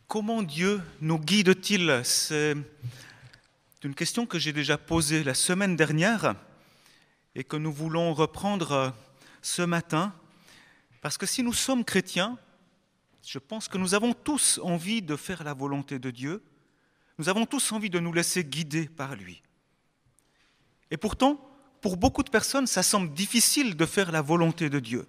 Comment Dieu nous guide-t-il? C'est une question que j'ai déjà posée la semaine dernière et que nous voulons reprendre ce matin. Parce que si nous sommes chrétiens, je pense que nous avons tous envie de faire la volonté de Dieu. Nous avons tous envie de nous laisser guider par lui. Et pourtant, pour beaucoup de personnes, ça semble difficile de faire la volonté de Dieu.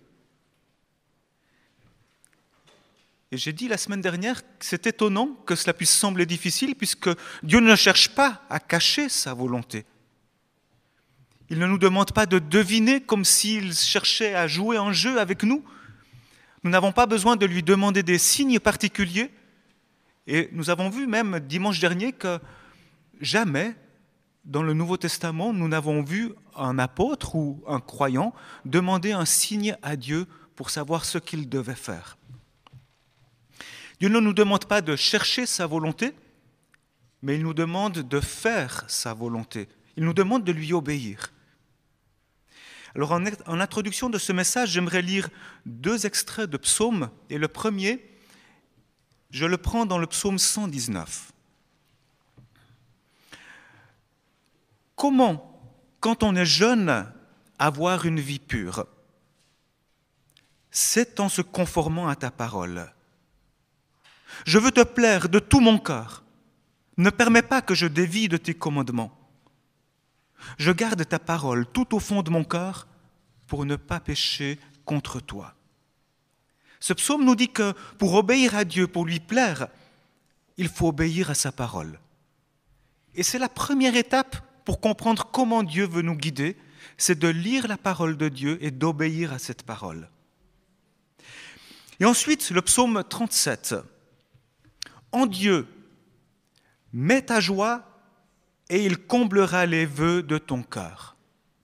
Et j'ai dit la semaine dernière que c'est étonnant que cela puisse sembler difficile puisque Dieu ne cherche pas à cacher sa volonté. Il ne nous demande pas de deviner comme s'il cherchait à jouer un jeu avec nous. Nous n'avons pas besoin de lui demander des signes particuliers. Et nous avons vu même dimanche dernier que jamais dans le Nouveau Testament nous n'avons vu un apôtre ou un croyant demander un signe à Dieu pour savoir ce qu'il devait faire. Dieu ne nous demande pas de chercher sa volonté, mais il nous demande de faire sa volonté. Il nous demande de lui obéir. Alors en introduction de ce message, j'aimerais lire 2 extraits de psaumes. Et le premier, je le prends dans le psaume 119. Comment, quand on est jeune, avoir une vie pure? C'est en se conformant à ta parole. Je veux te plaire de tout mon cœur. Ne permets pas que je dévie de tes commandements. Je garde ta parole tout au fond de mon cœur pour ne pas pécher contre toi. Ce psaume nous dit que pour obéir à Dieu, pour lui plaire, il faut obéir à sa parole. Et c'est la première étape pour comprendre comment Dieu veut nous guider, c'est de lire la parole de Dieu et d'obéir à cette parole. Et ensuite, le psaume 37. En Dieu, mets ta joie et il comblera les vœux de ton cœur.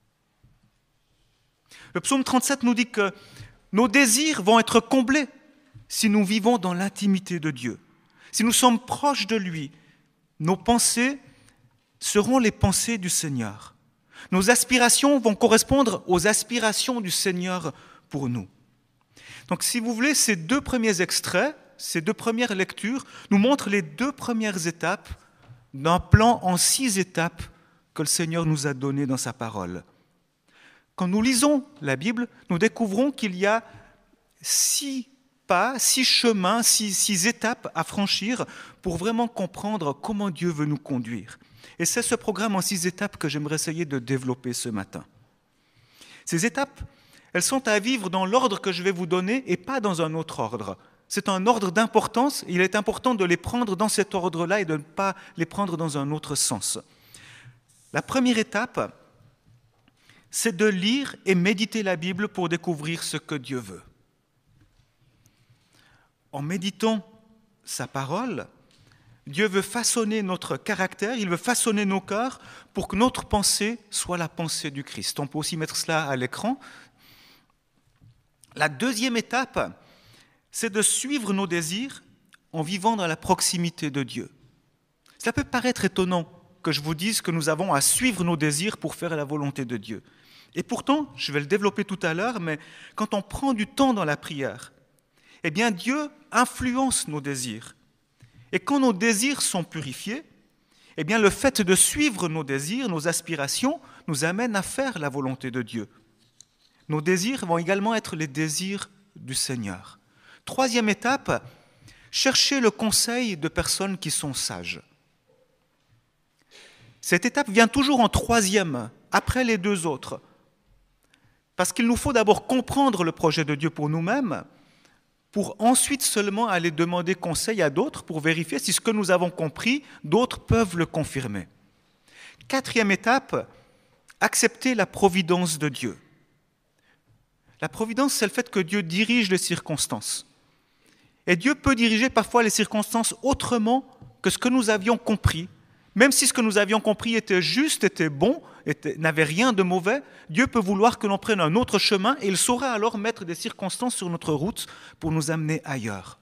Le psaume 37 nous dit que nos désirs vont être comblés si nous vivons dans l'intimité de Dieu. Si nous sommes proches de lui, nos pensées seront les pensées du Seigneur. Nos aspirations vont correspondre aux aspirations du Seigneur pour nous. Donc si vous voulez, ces 2 premiers extraits, ces 2 premières lectures nous montrent les 2 premières étapes d'un plan en 6 étapes que le Seigneur nous a donné dans sa parole. Quand nous lisons la Bible, nous découvrons qu'il y a 6 pas, 6 chemins, 6 étapes à franchir pour vraiment comprendre comment Dieu veut nous conduire. Et c'est ce programme en 6 étapes que j'aimerais essayer de développer ce matin. Ces étapes, elles sont à vivre dans l'ordre que je vais vous donner et pas dans un autre ordre. C'est un ordre d'importance, il est important de les prendre dans cet ordre-là et de ne pas les prendre dans un autre sens. La première étape, c'est de lire et méditer la Bible pour découvrir ce que Dieu veut. En méditant sa parole, Dieu veut façonner notre caractère, il veut façonner nos cœurs pour que notre pensée soit la pensée du Christ. On peut aussi mettre cela à l'écran. La deuxième étape, c'est de suivre nos désirs en vivant dans la proximité de Dieu. Cela peut paraître étonnant que je vous dise que nous avons à suivre nos désirs pour faire la volonté de Dieu. Et pourtant, je vais le développer tout à l'heure, mais quand on prend du temps dans la prière, eh bien Dieu influence nos désirs. Et quand nos désirs sont purifiés, eh bien le fait de suivre nos désirs, nos aspirations, nous amène à faire la volonté de Dieu. Nos désirs vont également être les désirs du Seigneur. Troisième étape, chercher le conseil de personnes qui sont sages. Cette étape vient toujours en troisième, après les 2 autres. Parce qu'il nous faut d'abord comprendre le projet de Dieu pour nous-mêmes, pour ensuite seulement aller demander conseil à d'autres pour vérifier si ce que nous avons compris, d'autres peuvent le confirmer. Quatrième étape, accepter la providence de Dieu. La providence, c'est le fait que Dieu dirige les circonstances. Et Dieu peut diriger parfois les circonstances autrement que ce que nous avions compris. Même si ce que nous avions compris était juste, était bon, n'avait rien de mauvais, Dieu peut vouloir que l'on prenne un autre chemin et il saura alors mettre des circonstances sur notre route pour nous amener ailleurs.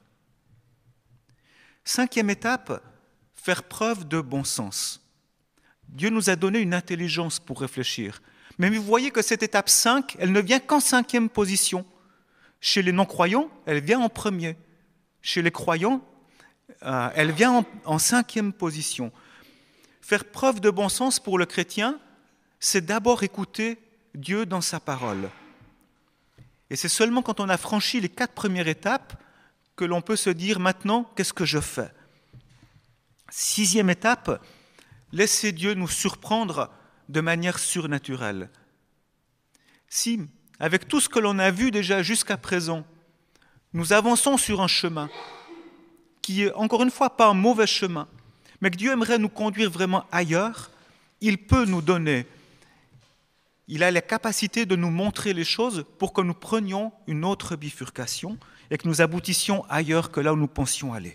5e étape, faire preuve de bon sens. Dieu nous a donné une intelligence pour réfléchir. Mais vous voyez que cette étape 5, elle ne vient qu'en 5e position. Chez les non-croyants, elle vient en premier. Chez les croyants, elle vient en 5e position. Faire preuve de bon sens pour le chrétien, c'est d'abord écouter Dieu dans sa parole. Et c'est seulement quand on a franchi les 4 premières étapes que l'on peut se dire maintenant, qu'est-ce que je fais ? 6e étape, laisser Dieu nous surprendre de manière surnaturelle. Si, avec tout ce que l'on a vu déjà jusqu'à présent, nous avançons sur un chemin qui est, encore une fois, pas un mauvais chemin, mais que Dieu aimerait nous conduire vraiment ailleurs, il peut nous donner. Il a la capacité de nous montrer les choses pour que nous prenions une autre bifurcation et que nous aboutissions ailleurs que là où nous pensions aller.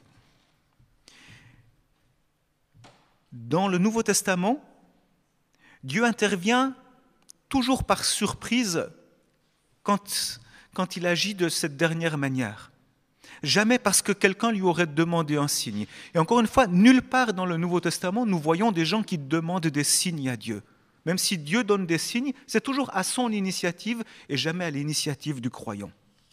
Dans le Nouveau Testament, Dieu intervient toujours par surprise quand il agit de cette dernière manière. Jamais parce que quelqu'un lui aurait demandé un signe. Et encore une fois, nulle part dans le Nouveau Testament, nous voyons des gens qui demandent des signes à Dieu. Même si Dieu donne des signes, c'est toujours à son initiative et jamais à l'initiative du croyant.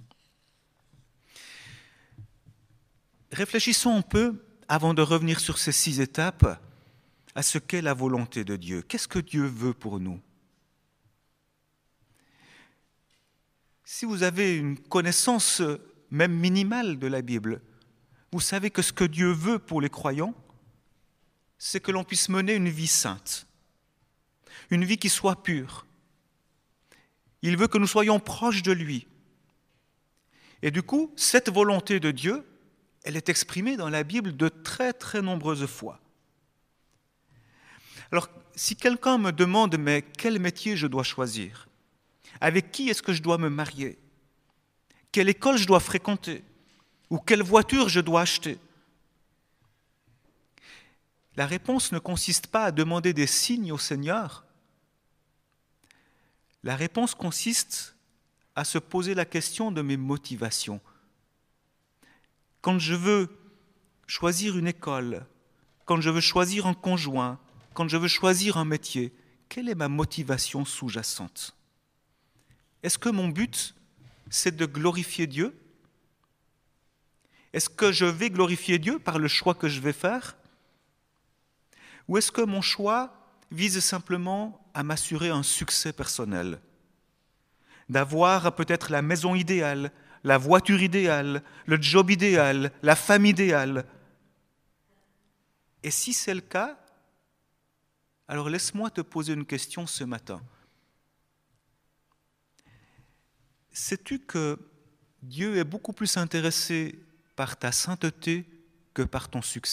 Réfléchissons un peu, avant de revenir sur ces 6 étapes, à ce qu'est la volonté de Dieu. Qu'est-ce que Dieu veut pour nous ? Si vous avez une connaissance même minimale de la Bible, vous savez que ce que Dieu veut pour les croyants, c'est que l'on puisse mener une vie sainte, une vie qui soit pure. Il veut que nous soyons proches de lui. Et du coup, cette volonté de Dieu, elle est exprimée dans la Bible de très très nombreuses fois. Alors, si quelqu'un me demande, mais quel métier je dois choisir ? Avec qui est-ce que je dois me marier ? Quelle école je dois fréquenter ? Ou quelle voiture je dois acheter ? La réponse ne consiste pas à demander des signes au Seigneur. La réponse consiste à se poser la question de mes motivations. Quand je veux choisir une école, quand je veux choisir un conjoint, quand je veux choisir un métier, quelle est ma motivation sous-jacente ? Est-ce que mon but, c'est de glorifier Dieu ? Est-ce que je vais glorifier Dieu par le choix que je vais faire ? Ou est-ce que mon choix vise simplement à m'assurer un succès personnel ? D'avoir peut-être la maison idéale, la voiture idéale, le job idéal, la femme idéale. Et si c'est le cas, alors laisse-moi te poser une question ce matin. Sais-tu que Dieu est beaucoup plus intéressé par ta sainteté que par ton succès ?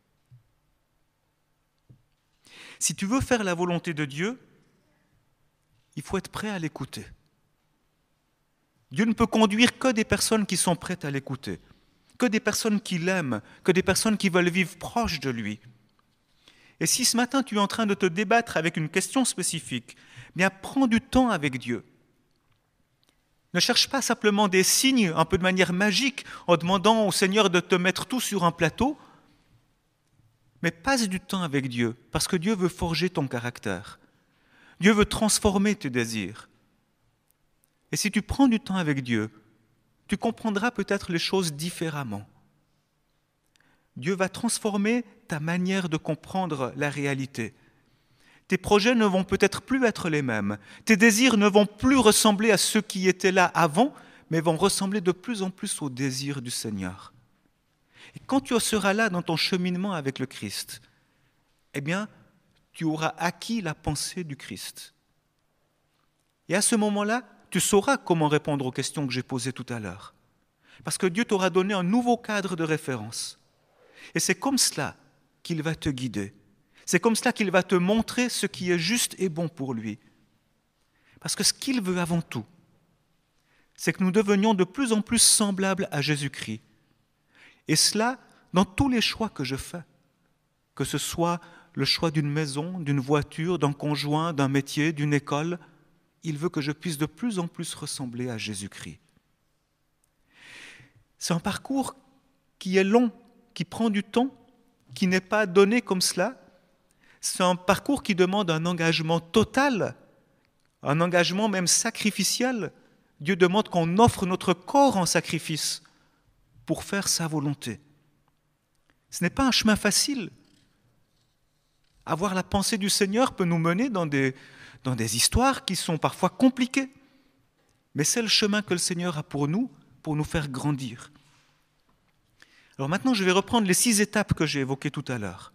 Si tu veux faire la volonté de Dieu, il faut être prêt à l'écouter. Dieu ne peut conduire que des personnes qui sont prêtes à l'écouter, que des personnes qui l'aiment, que des personnes qui veulent vivre proches de lui. Et si ce matin tu es en train de te débattre avec une question spécifique, bien prends du temps avec Dieu. Ne cherche pas simplement des signes un peu de manière magique en demandant au Seigneur de te mettre tout sur un plateau, mais passe du temps avec Dieu parce que Dieu veut forger ton caractère. Dieu veut transformer tes désirs. Et si tu prends du temps avec Dieu, tu comprendras peut-être les choses différemment. Dieu va transformer ta manière de comprendre la réalité. Tes projets ne vont peut-être plus être les mêmes. Tes désirs ne vont plus ressembler à ceux qui étaient là avant, mais vont ressembler de plus en plus aux désirs du Seigneur. Et quand tu seras là dans ton cheminement avec le Christ, eh bien, tu auras acquis la pensée du Christ. Et à ce moment-là, tu sauras comment répondre aux questions que j'ai posées tout à l'heure. Parce que Dieu t'aura donné un nouveau cadre de référence. Et c'est comme cela qu'il va te guider. C'est comme cela qu'il va te montrer ce qui est juste et bon pour lui. Parce que ce qu'il veut avant tout, c'est que nous devenions de plus en plus semblables à Jésus-Christ. Et cela dans tous les choix que je fais. Que ce soit le choix d'une maison, d'une voiture, d'un conjoint, d'un métier, d'une école, il veut que je puisse de plus en plus ressembler à Jésus-Christ. C'est un parcours qui est long, qui prend du temps, qui n'est pas donné comme cela. C'est un parcours qui demande un engagement total, un engagement même sacrificiel. Dieu demande qu'on offre notre corps en sacrifice pour faire sa volonté. Ce n'est pas un chemin facile. Avoir la pensée du Seigneur peut nous mener dans des histoires qui sont parfois compliquées. Mais c'est le chemin que le Seigneur a pour nous faire grandir. Alors maintenant, je vais reprendre les 6 étapes que j'ai évoquées tout à l'heure.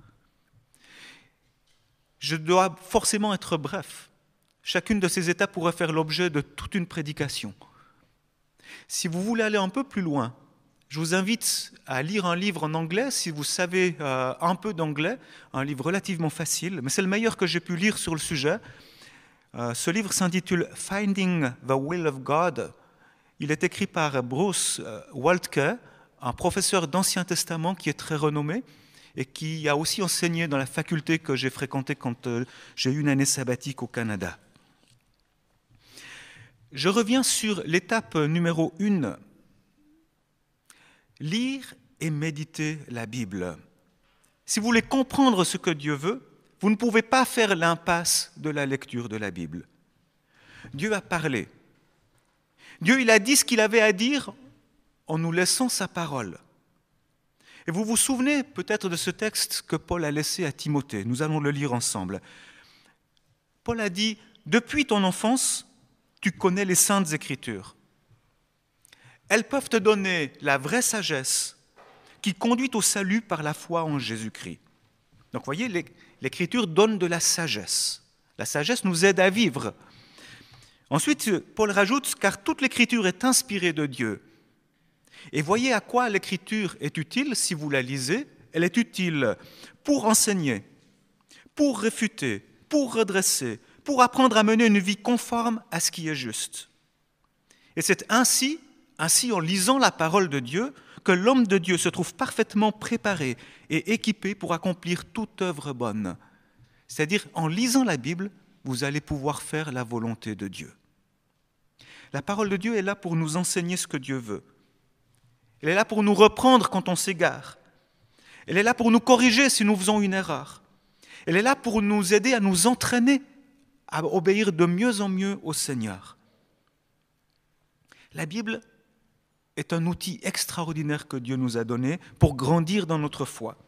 Je dois forcément être bref. Chacune de ces étapes pourrait faire l'objet de toute une prédication. Si vous voulez aller un peu plus loin, je vous invite à lire un livre en anglais, si vous savez un peu d'anglais, un livre relativement facile, mais c'est le meilleur que j'ai pu lire sur le sujet. Ce livre s'intitule « Finding the Will of God ». Il est écrit par Bruce Waltke, un professeur d'Ancien Testament qui est très renommé et qui a aussi enseigné dans la faculté que j'ai fréquentée quand j'ai eu une année sabbatique au Canada. Je reviens sur l'étape numéro 1. Lire et méditer la Bible. Si vous voulez comprendre ce que Dieu veut, vous ne pouvez pas faire l'impasse de la lecture de la Bible. Dieu a parlé. Dieu, il a dit ce qu'il avait à dire en nous laissant sa parole. Et vous vous souvenez peut-être de ce texte que Paul a laissé à Timothée. Nous allons le lire ensemble. Paul a dit « Depuis ton enfance, tu connais les saintes Écritures. Elles peuvent te donner la vraie sagesse qui conduit au salut par la foi en Jésus-Christ. » Donc vous voyez, l'Écriture donne de la sagesse. La sagesse nous aide à vivre. Ensuite, Paul rajoute « Car toute l'Écriture est inspirée de Dieu. » Et voyez à quoi l'Écriture est utile si vous la lisez. Elle est utile pour enseigner, pour réfuter, pour redresser, pour apprendre à mener une vie conforme à ce qui est juste. Et c'est ainsi, en lisant la parole de Dieu, que l'homme de Dieu se trouve parfaitement préparé et équipé pour accomplir toute œuvre bonne. C'est-à-dire, en lisant la Bible, vous allez pouvoir faire la volonté de Dieu. La parole de Dieu est là pour nous enseigner ce que Dieu veut. Elle est là pour nous reprendre quand on s'égare. Elle est là pour nous corriger si nous faisons une erreur. Elle est là pour nous aider à nous entraîner à obéir de mieux en mieux au Seigneur. La Bible est un outil extraordinaire que Dieu nous a donné pour grandir dans notre foi.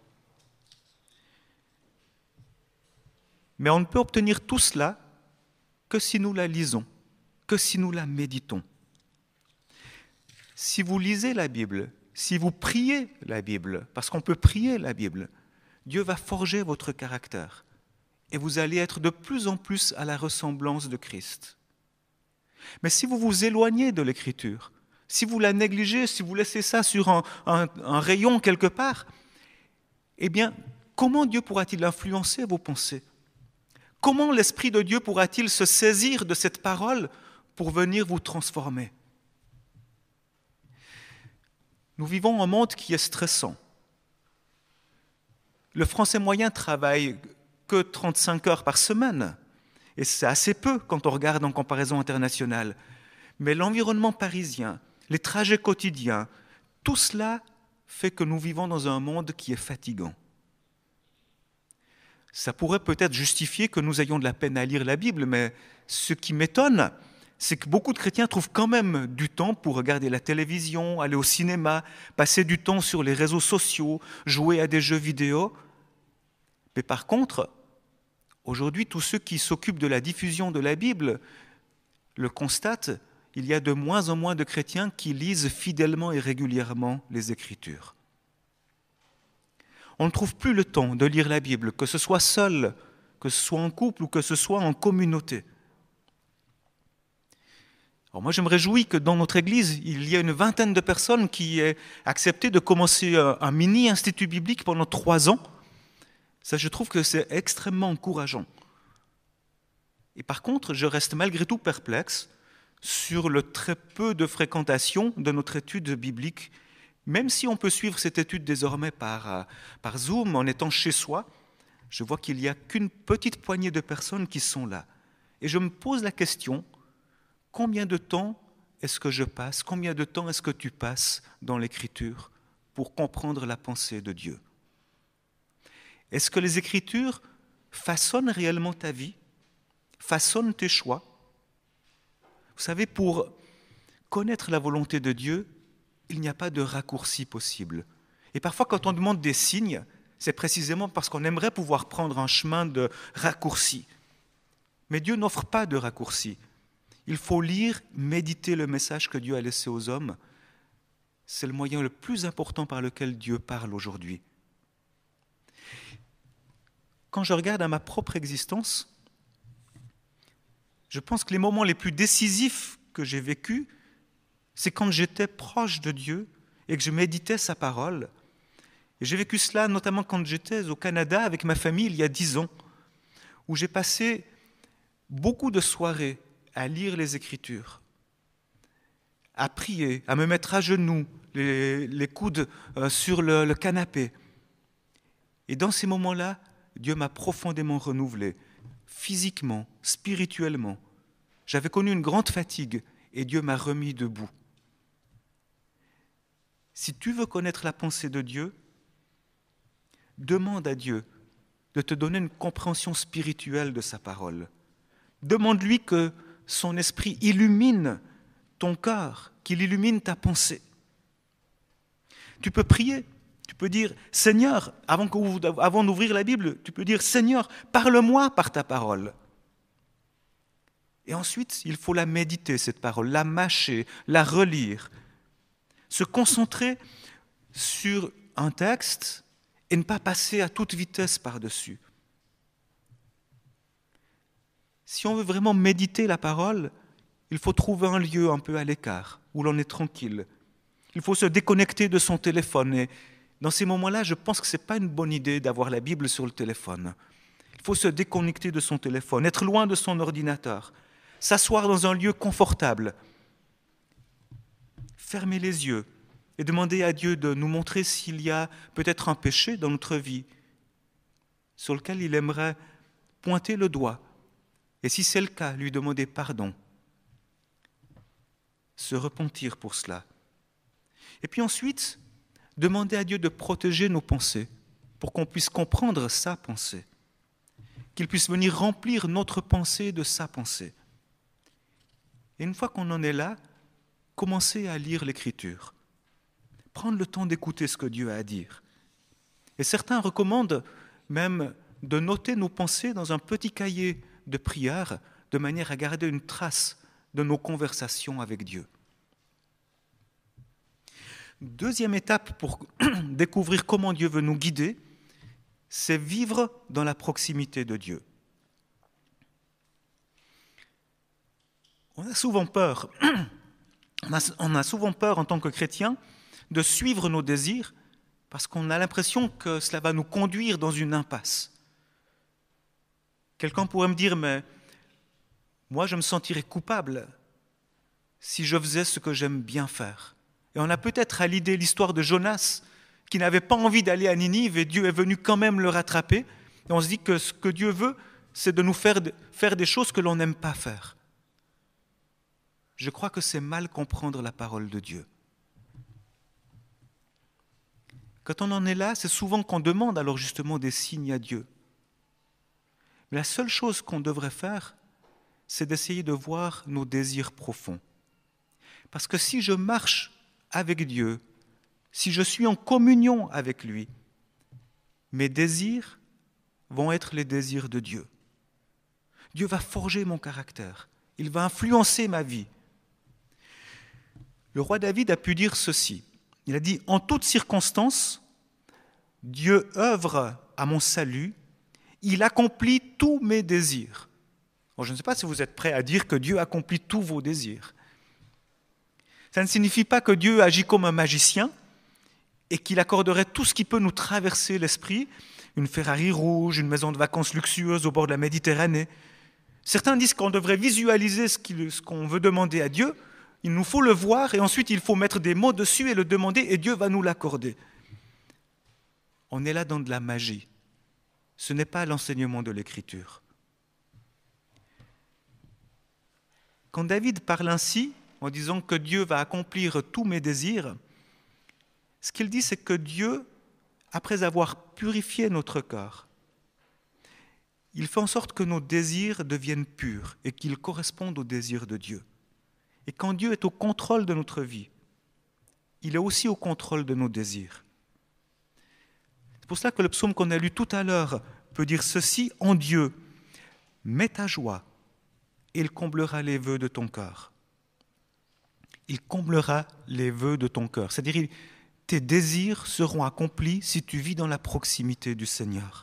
Mais on ne peut obtenir tout cela que si nous la lisons, que si nous la méditons. Si vous lisez la Bible, si vous priez la Bible, parce qu'on peut prier la Bible, Dieu va forger votre caractère et vous allez être de plus en plus à la ressemblance de Christ. Mais si vous vous éloignez de l'Écriture, si vous la négligez, si vous laissez ça sur un rayon quelque part, eh bien, comment Dieu pourra-t-il influencer vos pensées ? Comment l'Esprit de Dieu pourra-t-il se saisir de cette parole pour venir vous transformer ? Nous vivons un monde qui est stressant. Le Français moyen travaille que 35 heures par semaine, et c'est assez peu quand on regarde en comparaison internationale. Mais l'environnement parisien, les trajets quotidiens, tout cela fait que nous vivons dans un monde qui est fatigant. Ça pourrait peut-être justifier que nous ayons de la peine à lire la Bible, mais ce qui m'étonne, c'est que beaucoup de chrétiens trouvent quand même du temps pour regarder la télévision, aller au cinéma, passer du temps sur les réseaux sociaux, jouer à des jeux vidéo. Mais par contre, aujourd'hui, tous ceux qui s'occupent de la diffusion de la Bible le constatent, il y a de moins en moins de chrétiens qui lisent fidèlement et régulièrement les Écritures. On ne trouve plus le temps de lire la Bible, que ce soit seul, que ce soit en couple ou que ce soit en communauté. Alors moi, je me réjouis que dans notre Église, il y ait une vingtaine de personnes qui aient accepté de commencer un mini-institut biblique pendant 3 ans. Ça, je trouve que c'est extrêmement encourageant. Et par contre, je reste malgré tout perplexe sur le très peu de fréquentation de notre étude biblique, même si on peut suivre cette étude désormais par Zoom, en étant chez soi. Je vois qu'il n'y a qu'une petite poignée de personnes qui sont là. Et je me pose la question, combien de temps est-ce que je passe, combien de temps est-ce que tu passes dans l'Écriture pour comprendre la pensée de Dieu ? Est-ce que les Écritures façonnent réellement ta vie, façonnent tes choix ? Vous savez, pour connaître la volonté de Dieu, il n'y a pas de raccourci possible. Et parfois, quand on demande des signes, c'est précisément parce qu'on aimerait pouvoir prendre un chemin de raccourci. Mais Dieu n'offre pas de raccourci. Il faut lire, méditer le message que Dieu a laissé aux hommes. C'est le moyen le plus important par lequel Dieu parle aujourd'hui. Quand je regarde à ma propre existence, je pense que les moments les plus décisifs que j'ai vécus, c'est quand j'étais proche de Dieu et que je méditais sa parole. Et j'ai vécu cela notamment quand j'étais au Canada avec ma famille il y a 10 ans, où j'ai passé beaucoup de soirées à lire les Écritures, à prier, à me mettre à genoux, les coudes sur le canapé. Et dans ces moments-là, Dieu m'a profondément renouvelé, physiquement, spirituellement. J'avais connu une grande fatigue et Dieu m'a remis debout. Si tu veux connaître la pensée de Dieu, demande à Dieu de te donner une compréhension spirituelle de sa parole. Demande-lui que son esprit illumine ton cœur, qu'il illumine ta pensée. Tu peux prier, tu peux dire « Seigneur », avant d'ouvrir la Bible, tu peux dire « Seigneur, parle-moi par ta parole ». Et ensuite, il faut la méditer, cette parole, la mâcher, la relire, se concentrer sur un texte et ne pas passer à toute vitesse par-dessus. Si on veut vraiment méditer la parole, il faut trouver un lieu un peu à l'écart, où l'on est tranquille. Il faut se déconnecter de son téléphone. Et dans ces moments-là, je pense que ce n'est pas une bonne idée d'avoir la Bible sur le téléphone. Il faut se déconnecter de son téléphone, être loin de son ordinateur, s'asseoir dans un lieu confortable, fermer les yeux et demander à Dieu de nous montrer s'il y a peut-être un péché dans notre vie sur lequel il aimerait pointer le doigt. Et si c'est le cas, lui demander pardon. Se repentir pour cela. Et puis ensuite, demander à Dieu de protéger nos pensées pour qu'on puisse comprendre sa pensée. Qu'il puisse venir remplir notre pensée de sa pensée. Et une fois qu'on en est là, commencer à lire l'Écriture. Prendre le temps d'écouter ce que Dieu a à dire. Et certains recommandent même de noter nos pensées dans un petit cahier de prière, de manière à garder une trace de nos conversations avec Dieu. Deuxième étape pour découvrir comment Dieu veut nous guider, c'est vivre dans la proximité de Dieu. On a souvent peur en tant que chrétien de suivre nos désirs parce qu'on a l'impression que cela va nous conduire dans une impasse. Quelqu'un pourrait me dire, mais moi je me sentirais coupable si je faisais ce que j'aime bien faire. Et on a peut-être à l'idée l'histoire de Jonas qui n'avait pas envie d'aller à Ninive et Dieu est venu quand même le rattraper. Et on se dit que ce que Dieu veut, c'est de nous faire des choses que l'on n'aime pas faire. Je crois que c'est mal comprendre la parole de Dieu. Quand on en est là, c'est souvent qu'on demande alors justement des signes à Dieu. Mais la seule chose qu'on devrait faire, c'est d'essayer de voir nos désirs profonds. Parce que si je marche avec Dieu, si je suis en communion avec lui, mes désirs vont être les désirs de Dieu. Dieu va forger mon caractère, il va influencer ma vie. Le roi David a pu dire ceci, il a dit « En toutes circonstances, Dieu œuvre à mon salut, il accomplit tous mes désirs. » Bon, je ne sais pas si vous êtes prêts à dire que Dieu accomplit tous vos désirs. Ça ne signifie pas que Dieu agit comme un magicien et qu'il accorderait tout ce qui peut nous traverser l'esprit, une Ferrari rouge, une maison de vacances luxueuse au bord de la Méditerranée. Certains disent qu'on devrait visualiser ce qu'on veut demander à Dieu, il nous faut le voir et ensuite il faut mettre des mots dessus et le demander et Dieu va nous l'accorder. On est là dans de la magie. Ce n'est pas l'enseignement de l'Écriture. Quand David parle ainsi, en disant que Dieu va accomplir tous mes désirs, ce qu'il dit, c'est que Dieu, après avoir purifié notre cœur, il fait en sorte que nos désirs deviennent purs et qu'ils correspondent aux désirs de Dieu. Et quand Dieu est au contrôle de notre vie, il est aussi au contrôle de nos désirs. pour cela que le psaume qu'on a lu tout à l'heure peut dire ceci: en Dieu, mets ta joie, et il comblera les vœux de ton cœur. Il comblera les vœux de ton cœur. C'est-à-dire, tes désirs seront accomplis si tu vis dans la proximité du Seigneur.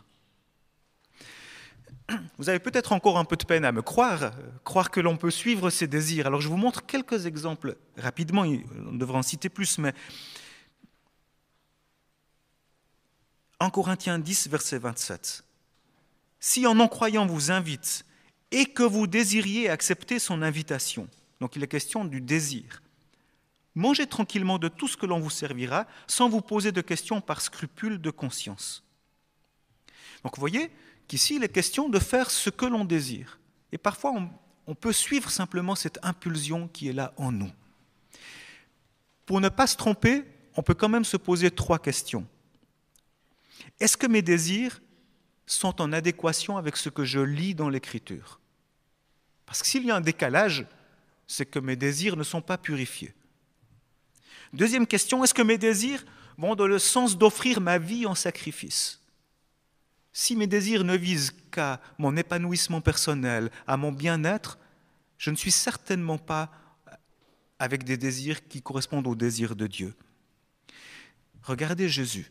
Vous avez peut-être encore un peu de peine à me croire que l'on peut suivre ses désirs. Alors je vous montre quelques exemples rapidement, on devrait en citer plus, mais 1 Corinthiens 10, verset 27. Si un non-croyant vous invite et que vous désiriez accepter son invitation, donc il est question du désir, mangez tranquillement de tout ce que l'on vous servira sans vous poser de questions par scrupule de conscience. Donc vous voyez qu'ici il est question de faire ce que l'on désire. Et parfois on peut suivre simplement cette impulsion qui est là en nous. Pour ne pas se tromper, on peut quand même se poser 3 questions. Est-ce que mes désirs sont en adéquation avec ce que je lis dans l'Écriture? Parce que s'il y a un décalage, c'est que mes désirs ne sont pas purifiés. Deuxième question, est-ce que mes désirs vont dans le sens d'offrir ma vie en sacrifice? Si mes désirs ne visent qu'à mon épanouissement personnel, à mon bien-être, je ne suis certainement pas avec des désirs qui correspondent aux désirs de Dieu. Regardez Jésus.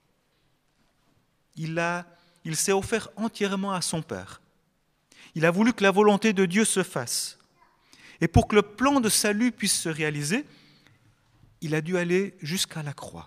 Il s'est offert entièrement à son Père. Il a voulu que la volonté de Dieu se fasse. Et pour que le plan de salut puisse se réaliser, il a dû aller jusqu'à la croix.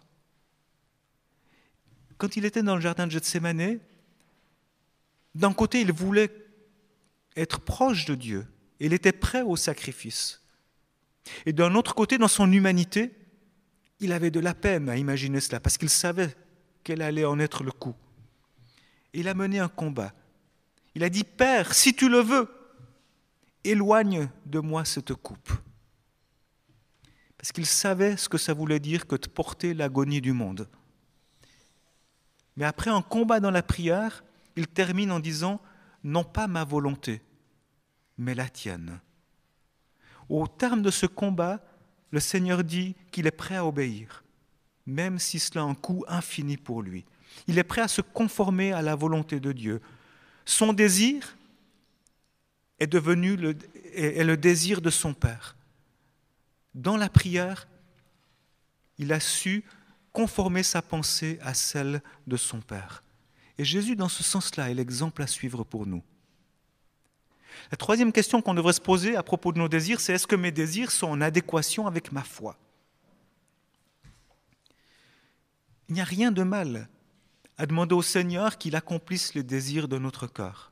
Quand il était dans le jardin de Gethsémanée, d'un côté, il voulait être proche de Dieu. Il était prêt au sacrifice. Et d'un autre côté, dans son humanité, il avait de la peine à imaginer cela, parce qu'il savait quel allait en être le coup. Il a mené un combat. Il a dit, Père, si tu le veux, éloigne de moi cette coupe. Parce qu'il savait ce que ça voulait dire que de porter l'agonie du monde. Mais après un combat dans la prière, il termine en disant, non pas ma volonté, mais la tienne. Au terme de ce combat, le Seigneur dit qu'il est prêt à obéir, même si cela a un coût infini pour lui. Il est prêt à se conformer à la volonté de Dieu. Son désir est devenu le désir de son Père. Dans la prière, il a su conformer sa pensée à celle de son Père. Et Jésus, dans ce sens-là, est l'exemple à suivre pour nous. La troisième question qu'on devrait se poser à propos de nos désirs, c'est est-ce que mes désirs sont en adéquation avec ma foi? Il n'y a rien de mal à demander au Seigneur qu'il accomplisse les désirs de notre cœur.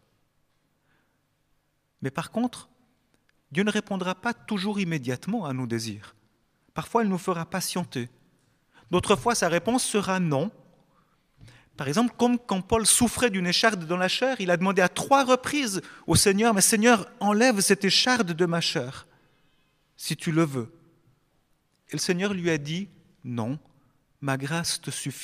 Mais par contre, Dieu ne répondra pas toujours immédiatement à nos désirs. Parfois, il nous fera patienter. D'autres fois, sa réponse sera non. Par exemple, comme quand Paul souffrait d'une écharde dans la chair, il a demandé à 3 reprises au Seigneur, « Mais Seigneur, enlève cette écharde de ma chair, si tu le veux. » Et le Seigneur lui a dit, « Non, ma grâce te suffit. »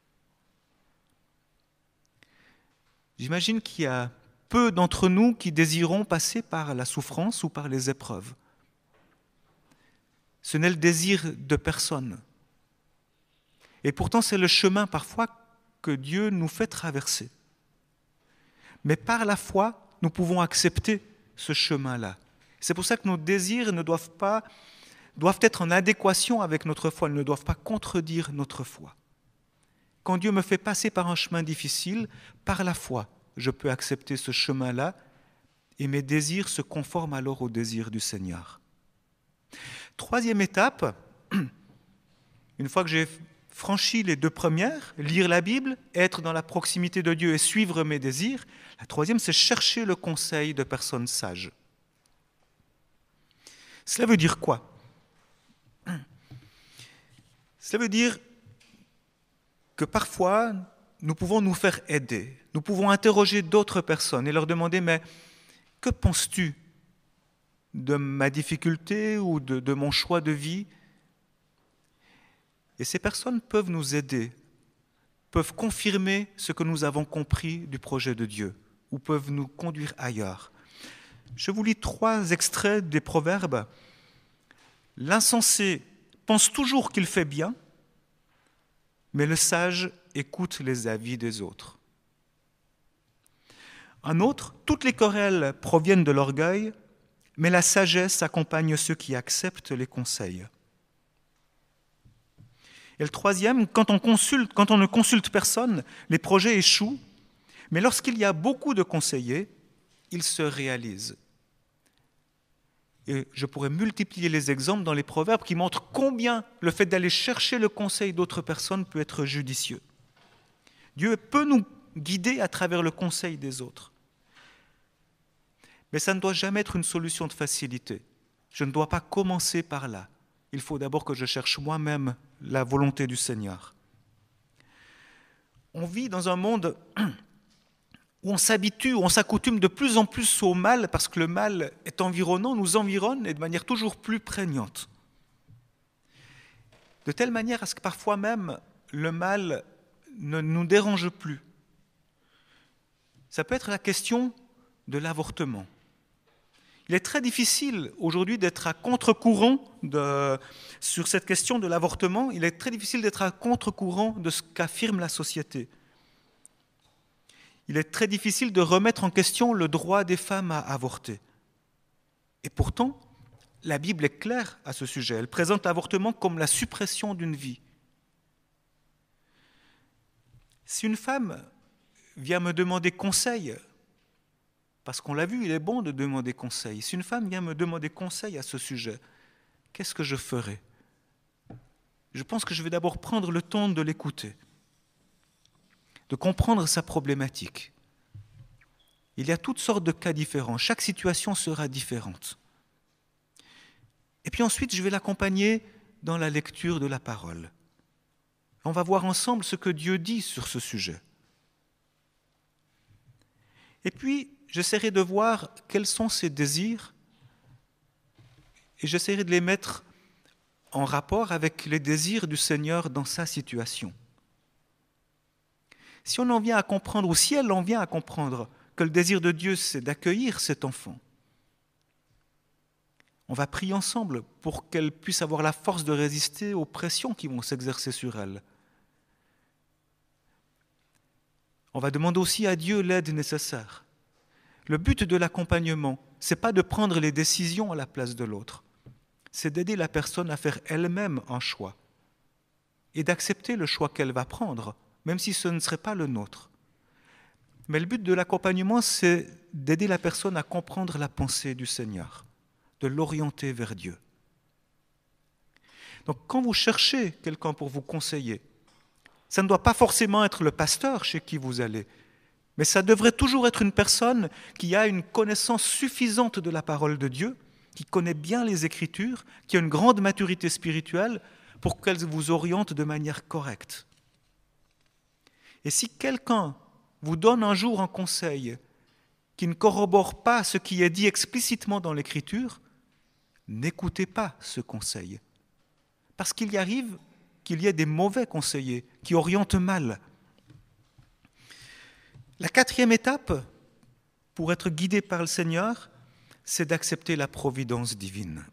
J'imagine qu'il y a peu d'entre nous qui désirons passer par la souffrance ou par les épreuves. Ce n'est le désir de personne. Et pourtant, c'est le chemin parfois que Dieu nous fait traverser. Mais par la foi, nous pouvons accepter ce chemin-là. C'est pour ça que nos désirs doivent être en adéquation avec notre foi, ils ne doivent pas contredire notre foi. Quand Dieu me fait passer par un chemin difficile, par la foi, je peux accepter ce chemin-là et mes désirs se conforment alors aux désirs du Seigneur. Troisième étape, une fois que j'ai franchi les 2 premières, lire la Bible, être dans la proximité de Dieu et suivre mes désirs, la troisième, c'est chercher le conseil de personnes sages. Cela veut dire quoi? Cela veut dire que parfois, nous pouvons nous faire aider. Nous pouvons interroger d'autres personnes et leur demander, mais que penses-tu de ma difficulté ou de mon choix de vie? Et ces personnes peuvent nous aider, peuvent confirmer ce que nous avons compris du projet de Dieu ou peuvent nous conduire ailleurs. Je vous lis 3 extraits des Proverbes. L'insensé pense toujours qu'il fait bien, mais le sage écoute les avis des autres. Un autre, toutes les querelles proviennent de l'orgueil, mais la sagesse accompagne ceux qui acceptent les conseils. Et le troisième, quand on ne consulte personne, les projets échouent, mais lorsqu'il y a beaucoup de conseillers, ils se réalisent. Et je pourrais multiplier les exemples dans les proverbes qui montrent combien le fait d'aller chercher le conseil d'autres personnes peut être judicieux. Dieu peut nous guider à travers le conseil des autres. Mais ça ne doit jamais être une solution de facilité. Je ne dois pas commencer par là. Il faut d'abord que je cherche moi-même la volonté du Seigneur. On vit dans un monde où on s'habitue, où on s'accoutume de plus en plus au mal parce que le mal est environnant, nous environne et de manière toujours plus prégnante. De telle manière à ce que parfois même le mal ne nous dérange plus. Ça peut être la question de l'avortement. Il est très difficile aujourd'hui d'être à contre-courant sur cette question de l'avortement. Il est très difficile d'être à contre-courant de ce qu'affirme la société. Il est très difficile de remettre en question le droit des femmes à avorter. Et pourtant, la Bible est claire à ce sujet. Elle présente l'avortement comme la suppression d'une vie. Si une femme vient me demander conseil, parce qu'on l'a vu, il est bon de demander conseil. Si une femme vient me demander conseil à ce sujet, qu'est-ce que je ferai? Je pense que je vais d'abord prendre le temps de l'écouter, de comprendre sa problématique. Il y a toutes sortes de cas différents, chaque situation sera différente. Et puis ensuite, je vais l'accompagner dans la lecture de la parole. On va voir ensemble ce que Dieu dit sur ce sujet. Et puis, j'essaierai de voir quels sont ses désirs et j'essaierai de les mettre en rapport avec les désirs du Seigneur dans sa situation. Si on en vient à comprendre, ou si elle en vient à comprendre, que le désir de Dieu, c'est d'accueillir cet enfant, on va prier ensemble pour qu'elle puisse avoir la force de résister aux pressions qui vont s'exercer sur elle. On va demander aussi à Dieu l'aide nécessaire. Le but de l'accompagnement, ce n'est pas de prendre les décisions à la place de l'autre, c'est d'aider la personne à faire elle-même un choix et d'accepter le choix qu'elle va prendre, même si ce ne serait pas le nôtre. Mais le but de l'accompagnement, c'est d'aider la personne à comprendre la pensée du Seigneur, de l'orienter vers Dieu. Donc quand vous cherchez quelqu'un pour vous conseiller, ça ne doit pas forcément être le pasteur chez qui vous allez, mais ça devrait toujours être une personne qui a une connaissance suffisante de la parole de Dieu, qui connaît bien les Écritures, qui a une grande maturité spirituelle pour qu'elle vous oriente de manière correcte. Et si quelqu'un vous donne un jour un conseil qui ne corrobore pas ce qui est dit explicitement dans l'Écriture, n'écoutez pas ce conseil. Parce qu'il y arrive qu'il y ait des mauvais conseillers qui orientent mal. La quatrième étape, pour être guidé par le Seigneur, c'est d'accepter la providence divine.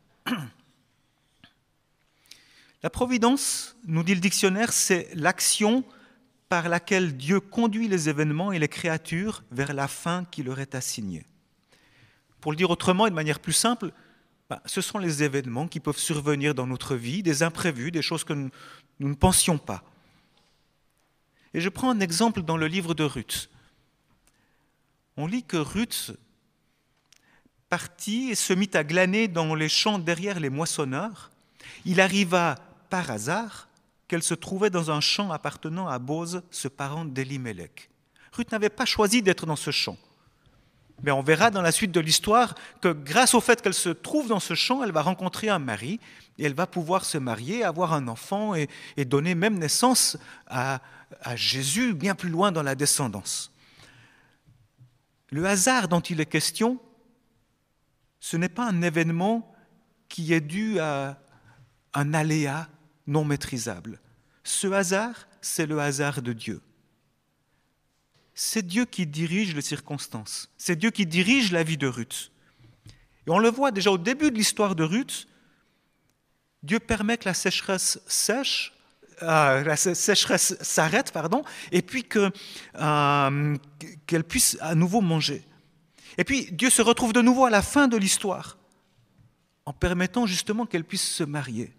La providence, nous dit le dictionnaire, c'est l'action par laquelle Dieu conduit les événements et les créatures vers la fin qui leur est assignée. Pour le dire autrement et de manière plus simple, ce sont les événements qui peuvent survenir dans notre vie, des imprévus, des choses que nous ne pensions pas. Et je prends un exemple dans le livre de Ruth. On lit que Ruth partit et se mit à glaner dans les champs derrière les moissonneurs. Il arriva par hasard qu'elle se trouvait dans un champ appartenant à Boz, ce parent d'Élimélec. Ruth n'avait pas choisi d'être dans ce champ. Mais on verra dans la suite de l'histoire que grâce au fait qu'elle se trouve dans ce champ, elle va rencontrer un mari et elle va pouvoir se marier, avoir un enfant et donner même naissance à Jésus bien plus loin dans la descendance. Le hasard dont il est question, ce n'est pas un événement qui est dû à un aléa non maîtrisable. Ce hasard, c'est le hasard de Dieu. C'est Dieu qui dirige les circonstances. C'est Dieu qui dirige la vie de Ruth. Et on le voit déjà au début de l'histoire de Ruth, Dieu permet que la sécheresse sèche, la sécheresse s'arrête, et puis qu'elle puisse à nouveau manger. Et puis Dieu se retrouve de nouveau à la fin de l'histoire, en permettant justement qu'elle puisse se marier.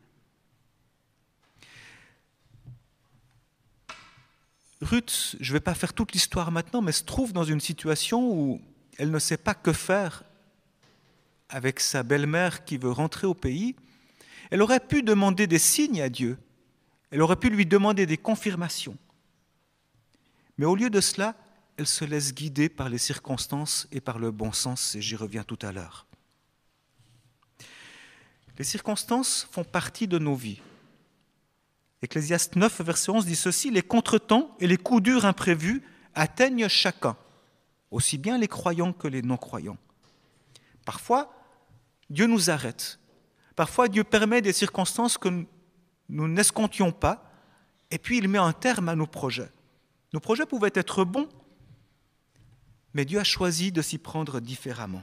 Ruth, je ne vais pas faire toute l'histoire maintenant, mais se trouve dans une situation où elle ne sait pas que faire avec sa belle-mère qui veut rentrer au pays. Elle aurait pu demander des signes à Dieu. Elle aurait pu lui demander des confirmations. Mais au lieu de cela, elle se laisse guider par les circonstances et par le bon sens, et j'y reviens tout à l'heure. Les circonstances font partie de nos vies. Ecclésiaste 9, verset 11 dit ceci: « Les contretemps et les coups durs imprévus atteignent chacun, aussi bien les croyants que les non-croyants. » Parfois, Dieu nous arrête. Parfois, Dieu permet des circonstances que nous n'escomptions pas, et puis il met un terme à nos projets. Nos projets pouvaient être bons, mais Dieu a choisi de s'y prendre différemment.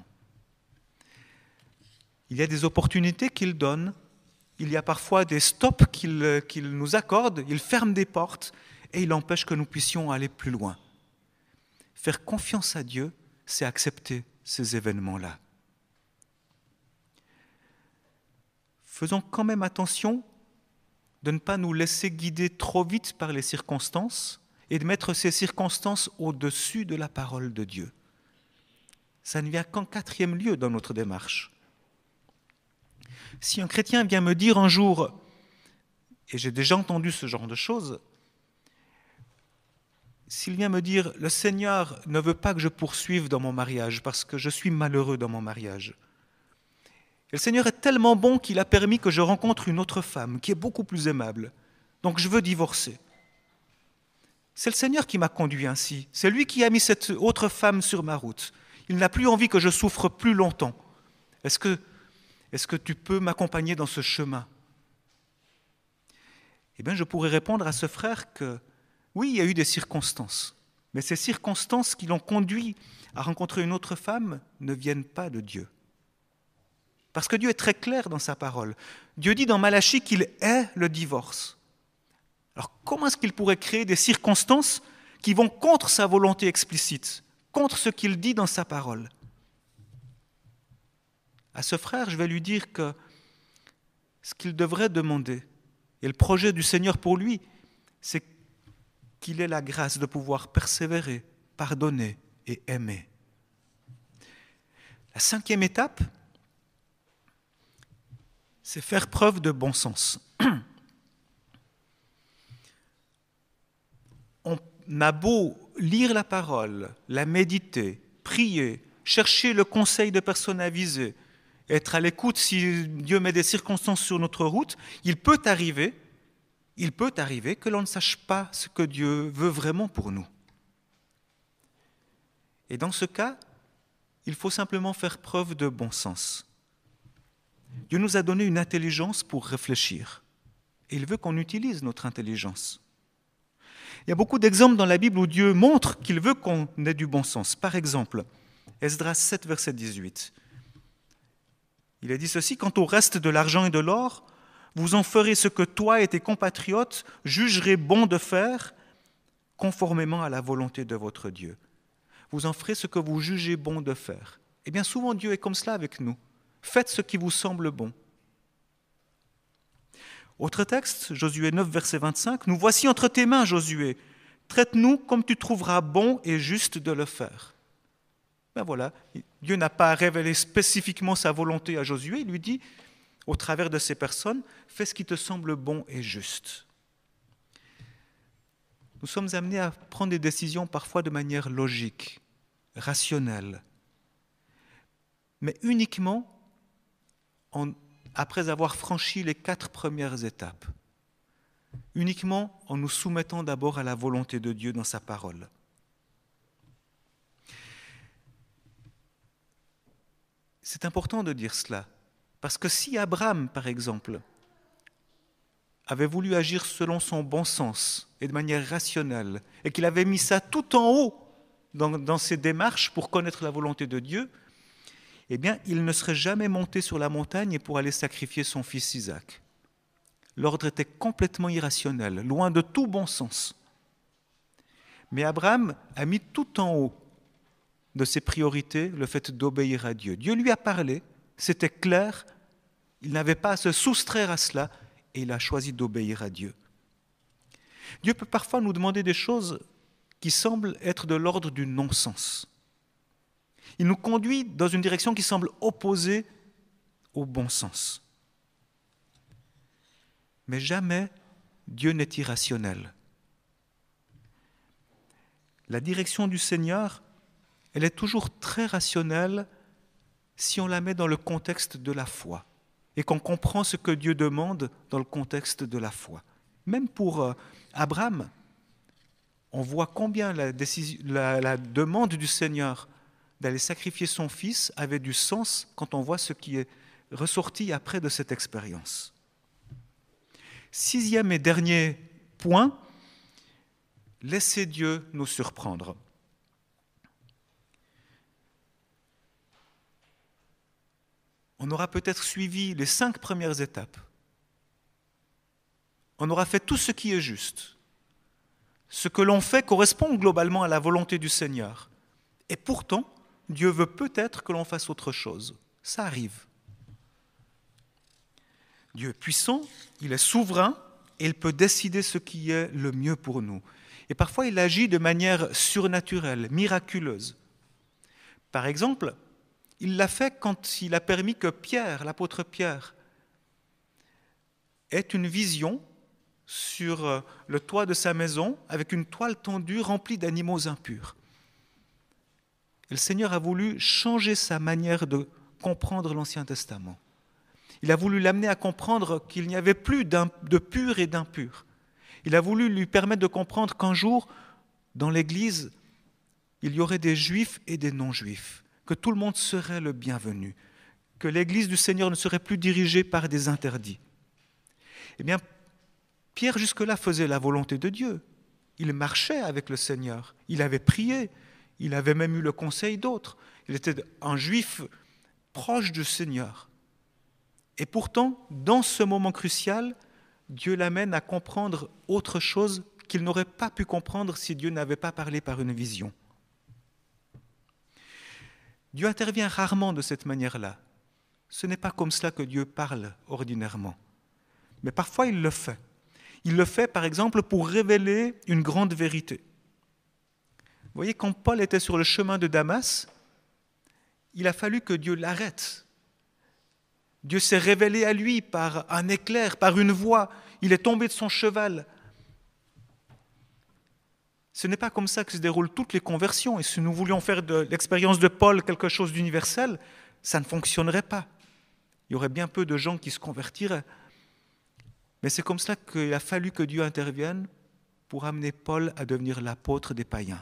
Il y a des opportunités qu'il donne, il y a parfois des stops qu'il nous accorde, il ferme des portes et il empêche que nous puissions aller plus loin. Faire confiance à Dieu, c'est accepter ces événements-là. Faisons quand même attention de ne pas nous laisser guider trop vite par les circonstances et de mettre ces circonstances au-dessus de la parole de Dieu. Ça ne vient qu'en 4e lieu dans notre démarche. Si un chrétien vient me dire un jour, et j'ai déjà entendu ce genre de choses, s'il vient me dire « Le Seigneur ne veut pas que je poursuive dans mon mariage parce que je suis malheureux dans mon mariage. Et le Seigneur est tellement bon qu'il a permis que je rencontre une autre femme qui est beaucoup plus aimable. Donc je veux divorcer. » C'est le Seigneur qui m'a conduit ainsi. C'est lui qui a mis cette autre femme sur ma route. Il n'a plus envie que je souffre plus longtemps. Est-ce que tu peux m'accompagner dans ce chemin ? Eh bien, je pourrais répondre à ce frère que oui, il y a eu des circonstances, mais ces circonstances qui l'ont conduit à rencontrer une autre femme ne viennent pas de Dieu. Parce que Dieu est très clair dans sa parole. Dieu dit dans Malachie qu'il hait le divorce. Alors comment est-ce qu'il pourrait créer des circonstances qui vont contre sa volonté explicite, contre ce qu'il dit dans sa parole ? À ce frère, je vais lui dire que ce qu'il devrait demander, et le projet du Seigneur pour lui, c'est qu'il ait la grâce de pouvoir persévérer, pardonner et aimer. La 5e étape, c'est faire preuve de bon sens. On a beau lire la parole, la méditer, prier, chercher le conseil de personnes avisées, être à l'écoute si Dieu met des circonstances sur notre route, il peut arriver que l'on ne sache pas ce que Dieu veut vraiment pour nous. Et dans ce cas, il faut simplement faire preuve de bon sens. Dieu nous a donné une intelligence pour réfléchir. Et il veut qu'on utilise notre intelligence. Il y a beaucoup d'exemples dans la Bible où Dieu montre qu'il veut qu'on ait du bon sens. Par exemple, Esdras 7, verset 18. Il a dit ceci: « Quant au reste de l'argent et de l'or, vous en ferez ce que toi et tes compatriotes jugerez bon de faire, conformément à la volonté de votre Dieu. » Vous en ferez ce que vous jugez bon de faire. Et bien souvent, Dieu est comme cela avec nous. Faites ce qui vous semble bon. Autre texte, Josué 9, verset 25. « Nous voici entre tes mains, Josué. Traite-nous comme tu trouveras bon et juste de le faire. » Ben voilà, Dieu n'a pas révélé spécifiquement sa volonté à Josué. Il lui dit, au travers de ces personnes, fais ce qui te semble bon et juste. Nous sommes amenés à prendre des décisions parfois de manière logique, rationnelle, mais uniquement après avoir franchi les 4 premières étapes, uniquement en nous soumettant d'abord à la volonté de Dieu dans sa parole. C'est important de dire cela, parce que si Abraham, par exemple, avait voulu agir selon son bon sens et de manière rationnelle, et qu'il avait mis ça tout en haut dans ses démarches pour connaître la volonté de Dieu, eh bien, il ne serait jamais monté sur la montagne pour aller sacrifier son fils Isaac. L'ordre était complètement irrationnel, loin de tout bon sens. Mais Abraham a mis tout en haut de ses priorités le fait d'obéir à Dieu. Dieu lui a parlé, c'était clair, il n'avait pas à se soustraire à cela et il a choisi d'obéir à Dieu. Dieu peut parfois nous demander des choses qui semblent être de l'ordre du non-sens. Il nous conduit dans une direction qui semble opposée au bon sens. Mais jamais Dieu n'est irrationnel. La direction du Seigneur, elle est toujours très rationnelle si on la met dans le contexte de la foi et qu'on comprend ce que Dieu demande dans le contexte de la foi. Même pour Abraham, on voit combien la demande du Seigneur d'aller sacrifier son fils avait du sens quand on voit ce qui est ressorti après de cette expérience. 6e et dernier point, laissez Dieu nous surprendre. On aura peut-être suivi les 5 premières étapes. On aura fait tout ce qui est juste. Ce que l'on fait correspond globalement à la volonté du Seigneur. Et pourtant, Dieu veut peut-être que l'on fasse autre chose. Ça arrive. Dieu est puissant, il est souverain et il peut décider ce qui est le mieux pour nous. Et parfois, il agit de manière surnaturelle, miraculeuse. Par exemple, il l'a fait quand il a permis que Pierre, l'apôtre Pierre, ait une vision sur le toit de sa maison avec une toile tendue remplie d'animaux impurs. Et le Seigneur a voulu changer sa manière de comprendre l'Ancien Testament. Il a voulu l'amener à comprendre qu'il n'y avait plus de pur et d'impur. Il a voulu lui permettre de comprendre qu'un jour, dans l'Église, il y aurait des juifs et des non-juifs, que tout le monde serait le bienvenu, que l'Église du Seigneur ne serait plus dirigée par des interdits. Eh bien, Pierre jusque-là faisait la volonté de Dieu. Il marchait avec le Seigneur, il avait prié, il avait même eu le conseil d'autres. Il était un juif proche du Seigneur. Et pourtant, dans ce moment crucial, Dieu l'amène à comprendre autre chose qu'il n'aurait pas pu comprendre si Dieu n'avait pas parlé par une vision. Dieu intervient rarement de cette manière-là. Ce n'est pas comme cela que Dieu parle ordinairement. Mais parfois, il le fait. Il le fait, par exemple, pour révéler une grande vérité. Vous voyez, quand Paul était sur le chemin de Damas, il a fallu que Dieu l'arrête. Dieu s'est révélé à lui par un éclair, par une voix. Il est tombé de son cheval. Ce n'est pas comme ça que se déroulent toutes les conversions. Et si nous voulions faire de l'expérience de Paul quelque chose d'universel, ça ne fonctionnerait pas. Il y aurait bien peu de gens qui se convertiraient. Mais c'est comme cela qu'il a fallu que Dieu intervienne pour amener Paul à devenir l'apôtre des païens.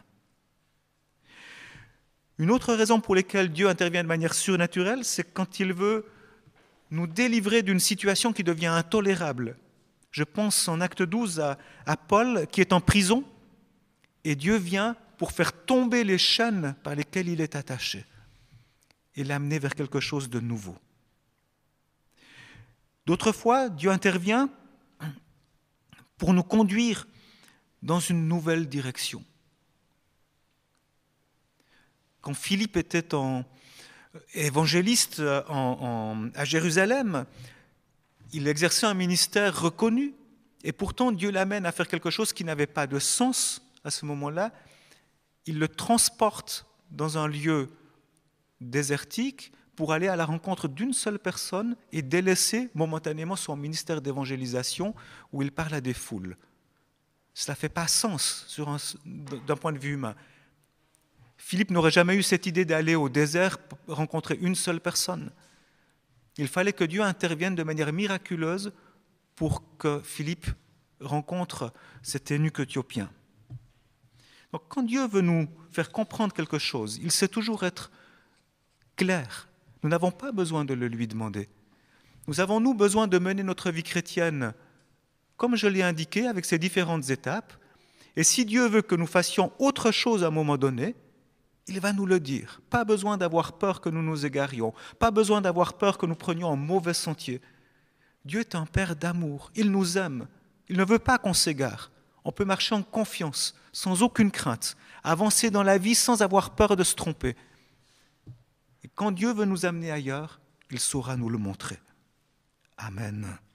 Une autre raison pour laquelle Dieu intervient de manière surnaturelle, c'est quand il veut nous délivrer d'une situation qui devient intolérable. Je pense en Acte 12 à Paul qui est en prison et Dieu vient pour faire tomber les chaînes par lesquelles il est attaché et l'amener vers quelque chose de nouveau. D'autres fois, Dieu intervient pour nous conduire dans une nouvelle direction. Quand Philippe était évangéliste à Jérusalem, il exerçait un ministère reconnu et pourtant Dieu l'amène à faire quelque chose qui n'avait pas de sens à ce moment-là. Il le transporte dans un lieu désertique pour aller à la rencontre d'une seule personne et délaisser momentanément son ministère d'évangélisation où il parle à des foules. Cela ne fait pas sens d'un point de vue humain. Philippe n'aurait jamais eu cette idée d'aller au désert rencontrer une seule personne. Il fallait que Dieu intervienne de manière miraculeuse pour que Philippe rencontre cet eunuque éthiopien. Donc, quand Dieu veut nous faire comprendre quelque chose, il sait toujours être clair. Nous n'avons pas besoin de le lui demander. Nous avons, nous, besoin de mener notre vie chrétienne, comme je l'ai indiqué, avec ces différentes étapes. Et si Dieu veut que nous fassions autre chose à un moment donné, il va nous le dire. Pas besoin d'avoir peur que nous nous égarions. Pas besoin d'avoir peur que nous prenions un mauvais sentier. Dieu est un Père d'amour, il nous aime, il ne veut pas qu'on s'égare. On peut marcher en confiance, sans aucune crainte, avancer dans la vie sans avoir peur de se tromper. Et quand Dieu veut nous amener ailleurs, il saura nous le montrer. Amen.